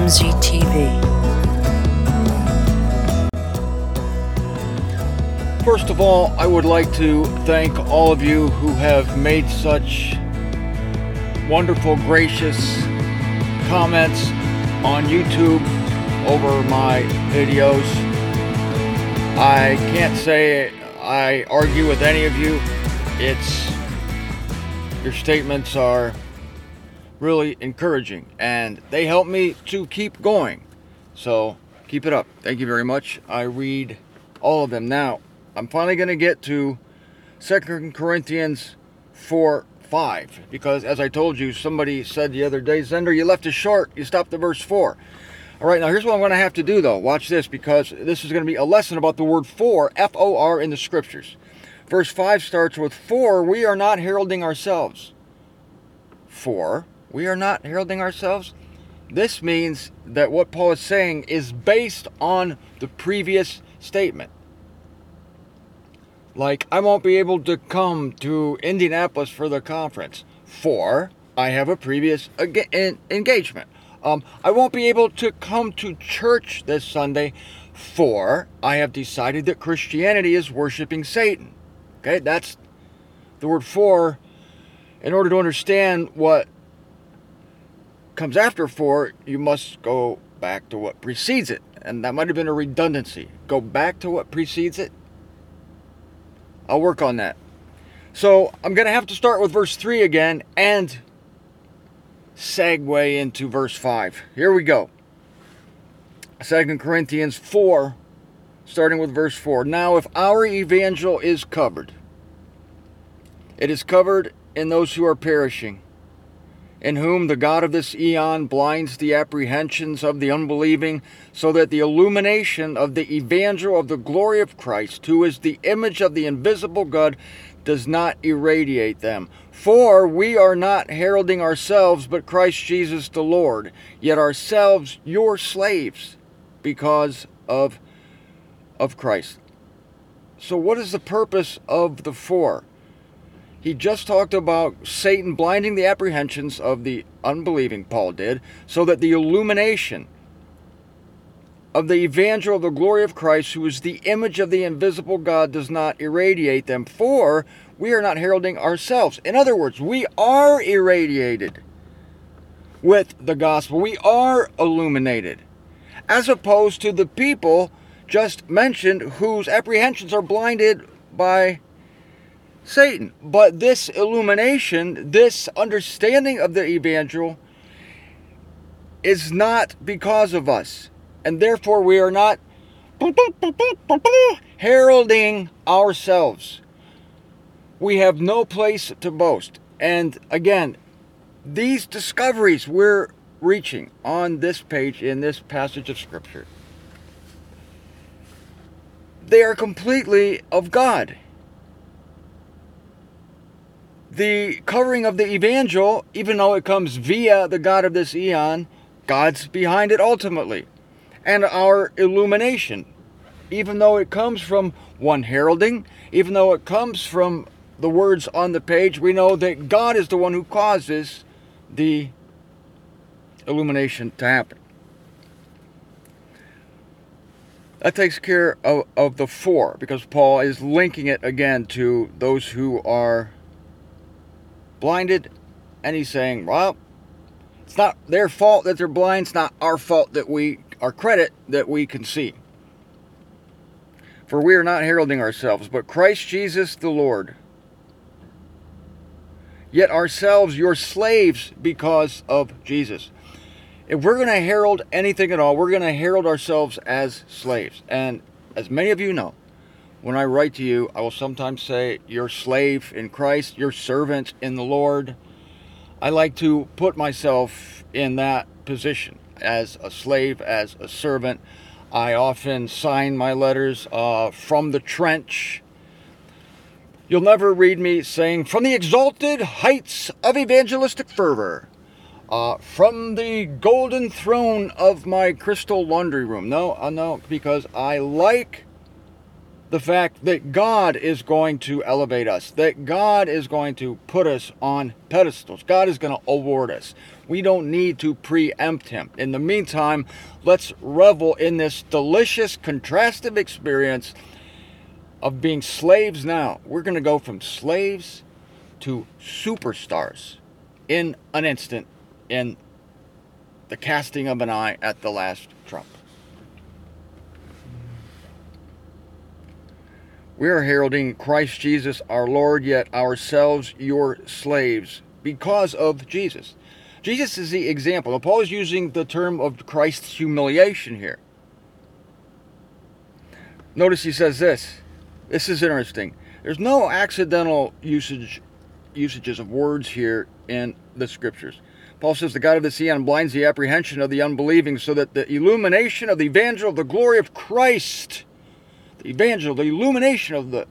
MZTV. First of all, I would like to thank all of you who have made such wonderful, gracious comments on YouTube over my videos. I can't say I argue with any of you. Your statements are really encouraging and they help me to keep going. So keep it up. Thank you very much. I read all of them now. I'm finally going to get to 2 Corinthians 4:5 because, as I told you, somebody said the other day, Zender, you left it short. You stopped at verse 4. All right, now here's what I'm going to have to do, though. Watch this, because this is going to be a lesson about the word for, F-O-R, in the Scriptures. Verse 5 starts with, for we are not heralding ourselves. For we are not heralding ourselves. This means that what Paul is saying is based on the previous statement. Like, I won't be able to come to Indianapolis for the conference, for I have a previous engagement. I won't be able to come to church this Sunday, for I have decided that Christianity is worshiping Satan. Okay, that's the word for. In order to understand what comes after for, you must go back to what precedes it. And that might have been a redundancy. Go back to what precedes it. I'll work on that. So I'm going to have to start with verse 3 again and segue into verse 5. Here we go. 2 Corinthians 4, starting with verse 4. Now if our evangel is covered, it is covered in those who are perishing, in whom the God of this eon blinds the apprehensions of the unbelieving, so that the illumination of the evangel of the glory of Christ, who is the image of the invisible God, does not irradiate them. For we are not heralding ourselves, but Christ Jesus the Lord, yet ourselves your slaves, because of Christ. So what is the purpose of the for? He just talked about Satan blinding the apprehensions of the unbelieving, Paul did, so that the illumination of the evangel of the glory of Christ, who is the image of the invisible God, does not irradiate them. For we are not heralding ourselves. In other words, we are irradiated with the gospel. We are illuminated. As opposed to the people just mentioned whose apprehensions are blinded by Satan. But this illumination, this understanding of the evangel is not because of us. And therefore we are not heralding ourselves. We have no place to boast. And again, these discoveries we're reaching on this page in this passage of Scripture, they are completely of God. The covering of the evangel, even though it comes via the God of this eon, God's behind it ultimately. And our illumination, even though it comes from one heralding, even though it comes from the words on the page, we know that God is the one who causes the illumination to happen. That takes care of the for, because Paul is linking it again to those who are blinded, and he's saying, well, it's not their fault that they're blind, it's not our fault that our credit that we can see. For we are not heralding ourselves, but Christ Jesus the Lord, yet ourselves your slaves because of Jesus. If we're going to herald anything at all, we're going to herald ourselves as slaves. And as many of you know, when I write to you, I will sometimes say, your slave in Christ, your servant in the Lord. I like to put myself in that position as a slave, as a servant. I often sign my letters from the trench. You'll never read me saying, from the exalted heights of evangelistic fervor, from the golden throne of my crystal laundry room. No, because I like the fact that God is going to elevate us, that God is going to put us on pedestals. God is going to award us. We don't need to preempt him. In the meantime, let's revel in this delicious contrastive experience of being slaves now. We're going to go from slaves to superstars in an instant, in the casting of an eye at the last trump. We are heralding Christ Jesus our Lord, yet ourselves your slaves because of Jesus. Jesus is the example. Now, Paul is using the term of Christ's humiliation here. Notice he says this. This is interesting. There's no accidental usages of words here in the scriptures. Paul says the God of this eon blinds the apprehension of the unbelieving so that the illumination of the evangel of the glory of Christ, the illumination of the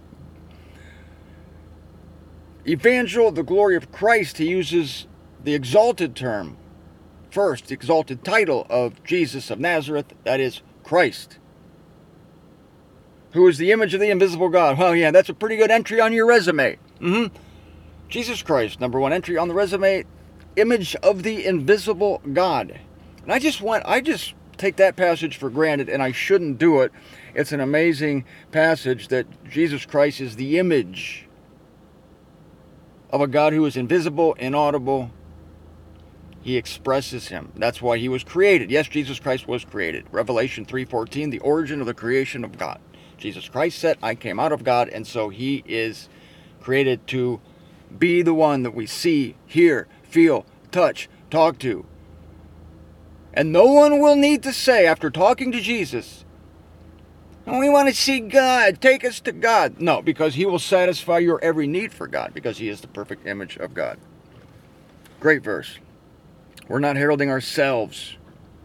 evangel of the glory of Christ, he uses the exalted term first, the exalted title of Jesus of Nazareth, that is Christ, who is the image of the invisible God. Well, yeah, that's a pretty good entry on your resume. Jesus Christ, number one entry on the resume, image of the invisible God. And I just take that passage for granted, and I shouldn't do it. It's an amazing passage that Jesus Christ is the image of a God who is invisible, inaudible. He expresses him. That's why he was created. Yes, Jesus Christ was created. Revelation 3:14, the origin of the creation of God. Jesus Christ said, I came out of God, and so he is created to be the one that we see, hear, feel, touch, talk to. And no one will need to say, after talking to Jesus, oh, we want to see God, take us to God. No, because he will satisfy your every need for God, because he is the perfect image of God. Great verse. We're not heralding ourselves,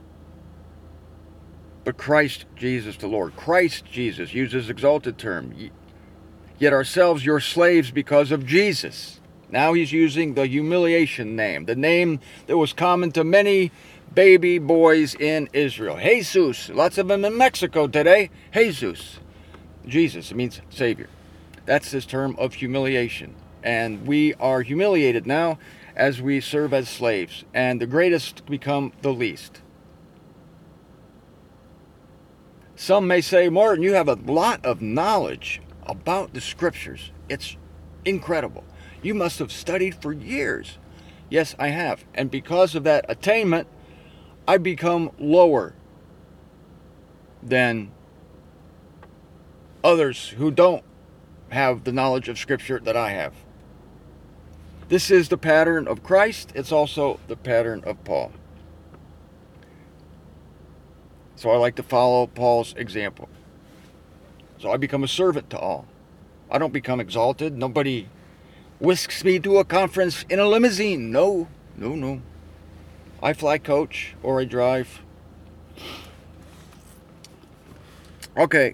but Christ Jesus the Lord. Christ Jesus uses exalted term. Yet ourselves your slaves because of Jesus. Now he's using the humiliation name, the name that was common to many baby boys in Israel. Jesus. Lots of them in Mexico today. Jesus. Jesus. It means Savior. That's his term of humiliation. And we are humiliated now as we serve as slaves. And the greatest become the least. Some may say, Martin, you have a lot of knowledge about the scriptures. It's incredible. You must have studied for years. Yes, I have. And because of that attainment, I become lower than others who don't have the knowledge of Scripture that I have. This is the pattern of Christ. It's also the pattern of Paul. So I like to follow Paul's example. So I become a servant to all. I don't become exalted. Nobody whisks me to a conference in a limousine. No. I fly coach or I drive. Okay.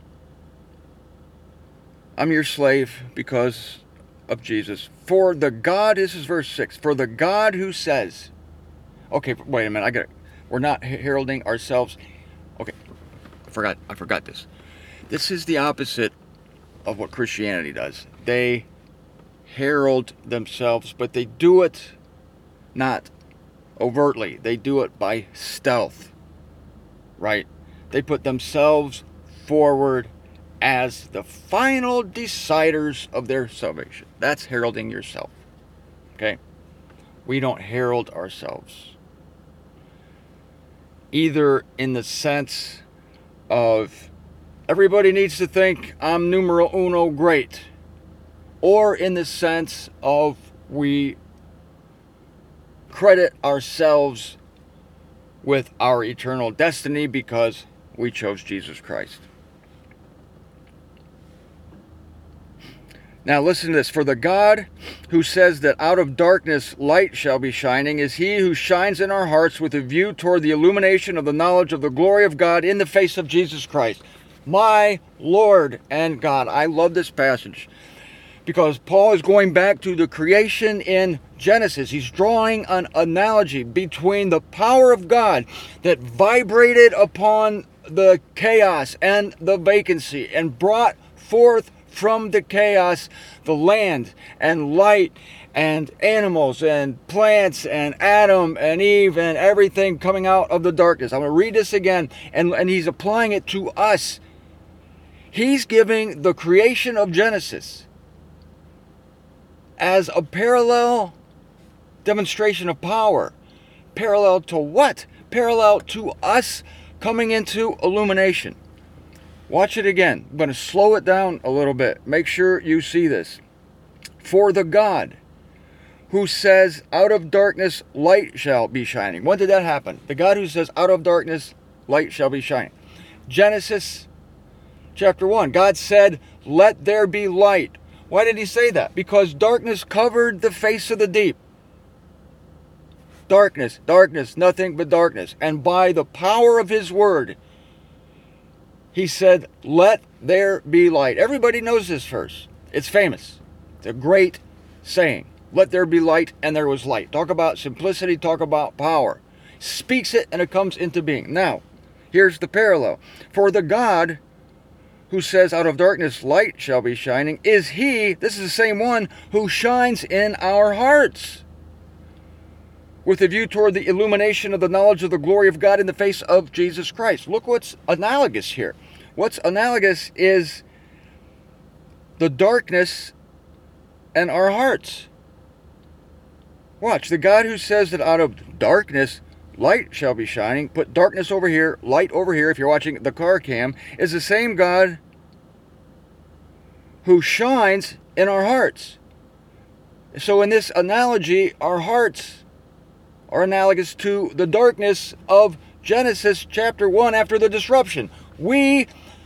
I'm your slave because of Jesus. For the God, this is verse 6. For the God who says, okay, wait a minute, we're not heralding ourselves. Okay, I forgot this. This is the opposite of what Christianity does. They herald themselves, but they do it not overtly. They do it by stealth, right? They put themselves forward as the final deciders of their salvation. That's heralding yourself, okay? We don't herald ourselves, either in the sense of everybody needs to think I'm numero uno great, or in the sense of we credit ourselves with our eternal destiny because we chose Jesus Christ. Now listen to this. For the God who says that out of darkness light shall be shining is he who shines in our hearts with a view toward the illumination of the knowledge of the glory of God in the face of Jesus Christ. My Lord and God. I love this passage because Paul is going back to the creation in Genesis. He's drawing an analogy between the power of God that vibrated upon the chaos and the vacancy and brought forth from the chaos, the land and light and animals and plants and Adam and Eve and everything coming out of the darkness. I'm going to read this again, and he's applying it to us. He's giving the creation of Genesis as a parallel demonstration of power. Parallel to what? Parallel to us coming into illumination. Watch it again. I'm going to slow it down a little bit. Make sure you see this. For the God who says, out of darkness light shall be shining. When did that happen? The God who says, out of darkness light shall be shining. Genesis chapter 1. God said, let there be light. Why did he say that? Because darkness covered the face of the deep. Darkness, darkness, nothing but darkness. And by the power of his word, he said, let there be light. Everybody knows this verse. It's famous. It's a great saying. Let there be light, and there was light. Talk about simplicity, talk about power. Speaks it, and it comes into being. Now, here's the parallel. For the God who says, out of darkness light shall be shining, is he, this is the same one, who shines in our hearts, with a view toward the illumination of the knowledge of the glory of God in the face of Jesus Christ. Look what's analogous here. What's analogous is the darkness and our hearts. Watch, the God who says that out of darkness light shall be shining, put darkness over here, light over here, if you're watching the car cam, is the same God who shines in our hearts. So in this analogy, our hearts are analogous to the darkness of Genesis chapter 1 after the disruption. We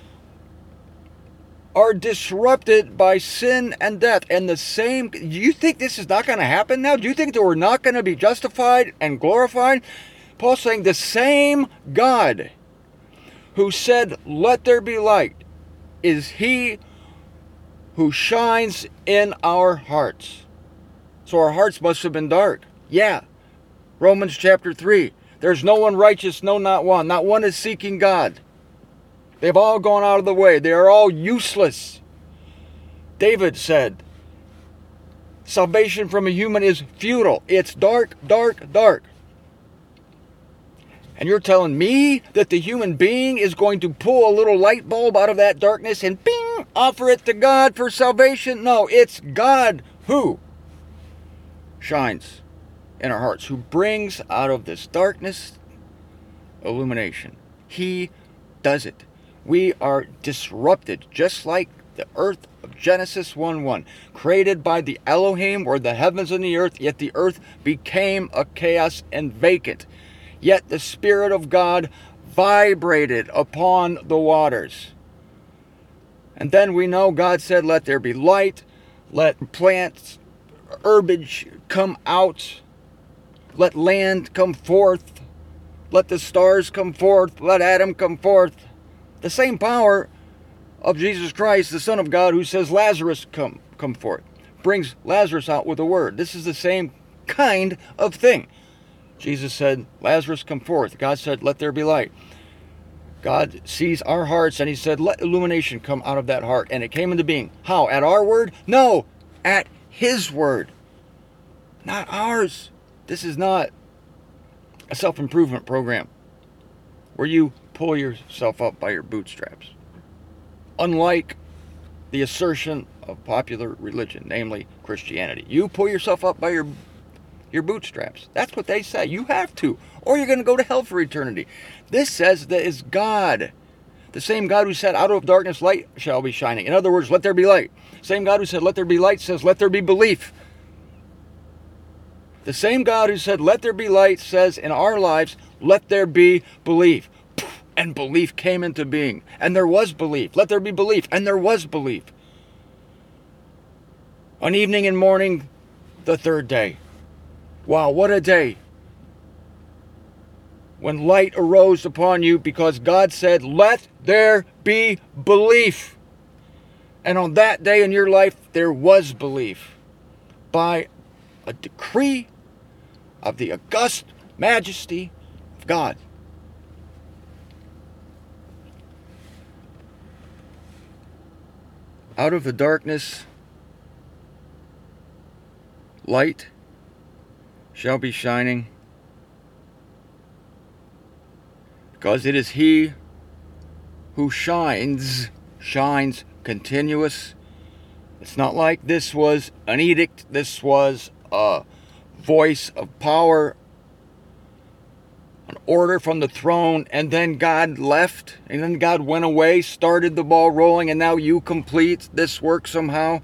are disrupted by sin and death. And the same, do you think this is not going to happen now? Do you think that we're not going to be justified and glorified? Paul's saying the same God who said, let there be light, is he who shines in our hearts. So our hearts must have been dark. Yeah. Romans chapter 3. There's no one righteous, no, not one. Not one is seeking God. They've all gone out of the way. They are all useless. David said, salvation from a human is futile. It's dark, dark, dark. And you're telling me that the human being is going to pull a little light bulb out of that darkness and bing, offer it to God for salvation? No, it's God who shines in our hearts, who brings out of this darkness illumination. He does it. We are disrupted, just like the earth of Genesis 1:1, created by the Elohim, or the heavens and the earth, yet the earth became a chaos and vacant. Yet the Spirit of God vibrated upon the waters. And then we know God said, let there be light, let plants, herbage come out, let land come forth, let the stars come forth, let Adam come forth. The same power of Jesus Christ, the Son of God, who says, Lazarus, come forth, brings Lazarus out with a word. This is the same kind of thing. Jesus said, Lazarus, come forth. God said, let there be light. God sees our hearts, and he said, let illumination come out of that heart. And it came into being. How? At our word? No, at his word. Not ours. This is not a self-improvement program where you pull yourself up by your bootstraps. Unlike the assertion of popular religion, namely Christianity. You pull yourself up by your bootstraps. That's what they say. You have to, or you're going to go to hell for eternity. This says that it's God. The same God who said, out of darkness light shall be shining. In other words, let there be light. Same God who said, let there be light, says, let there be belief. The same God who said, let there be light, says in our lives, let there be belief. And belief came into being. And there was belief. Let there be belief. And there was belief. On evening and morning, the third day. Wow, what a day. When light arose upon you, because God said, let there be belief. And on that day in your life, there was belief. By a decree of the august majesty of God. Out of the darkness, light shall be shining, because it is he who shines continuous. It's not like this was an edict, this was a voice of power, an order from the throne, and then God left, and then God went away, started the ball rolling, and now you complete this work somehow.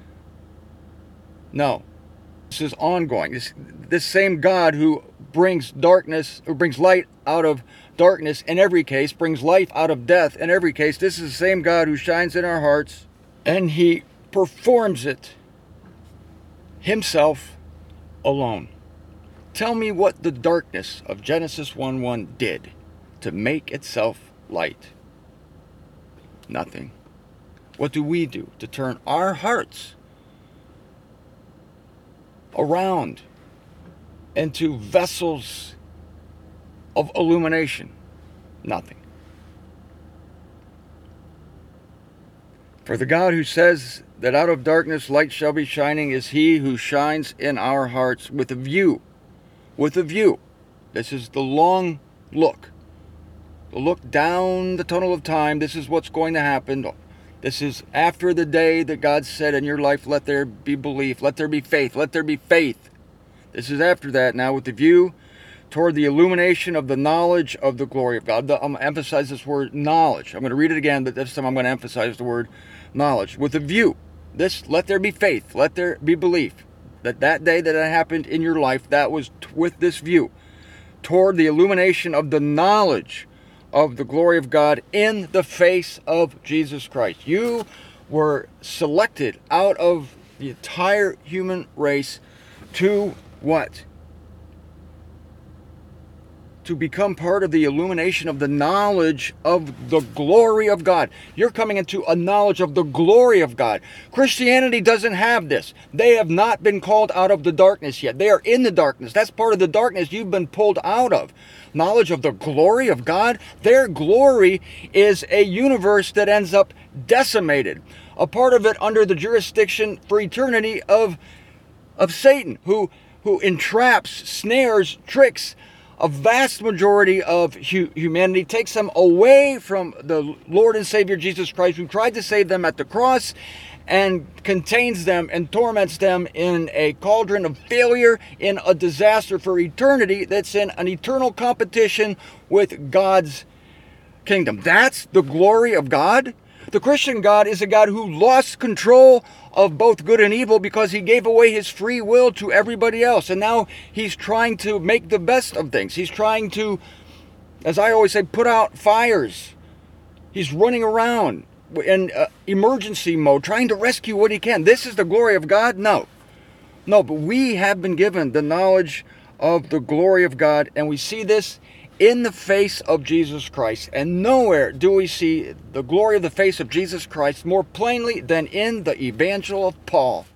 No. This is ongoing. This same God who brings darkness, or brings light out of darkness in every case, brings life out of death in every case. This is the same God who shines in our hearts, and he performs it himself alone. Tell me what the darkness of Genesis 1:1 did to make itself light. Nothing. What do we do to turn our hearts around into vessels of illumination? Nothing. For the God who says that out of darkness light shall be shining is he who shines in our hearts with a view. With a view. This is the long look. The look down the tunnel of time. This is what's going to happen. This is after the day that God said in your life, let there be belief, let there be faith, let there be faith. This is after that now with the view toward the illumination of the knowledge of the glory of God. I'm going to emphasize this word knowledge. I'm going to read it again, but this time I'm going to emphasize the word knowledge. With a view. This, let there be faith, let there be belief. That day that it happened in your life, that was with this view toward the illumination of the knowledge of the glory of God in the face of Jesus Christ. You were selected out of the entire human race to what? To become part of the illumination of the knowledge of the glory of God. You're coming into a knowledge of the glory of God. Christianity doesn't have this. They have not been called out of the darkness yet. They are in the darkness. That's part of the darkness you've been pulled out of. Knowledge of the glory of God. Their glory is a universe that ends up decimated. A part of it under the jurisdiction for eternity of Satan, who entraps, snares, tricks a vast majority of humanity, takes them away from the Lord and Savior Jesus Christ, who tried to save them at the cross, and contains them and torments them in a cauldron of failure, in a disaster for eternity that's in an eternal competition with God's kingdom. That's the glory of God. The Christian God is a God who lost control of both good and evil because he gave away his free will to everybody else. And now he's trying to make the best of things. He's trying to, as I always say, put out fires. He's running around in emergency mode, trying to rescue what he can. This is the glory of God? No. No, but we have been given the knowledge of the glory of God, and we see this in the face of Jesus Christ. And nowhere do we see the glory of the face of Jesus Christ more plainly than in the Evangel of Paul.